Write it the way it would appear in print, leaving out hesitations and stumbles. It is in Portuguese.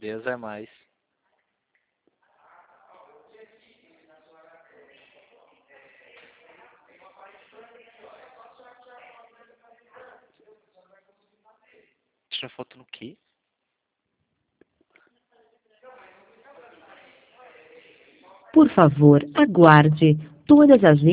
Deus é mais. Tira foto no quê? Por favor, aguarde. Todas as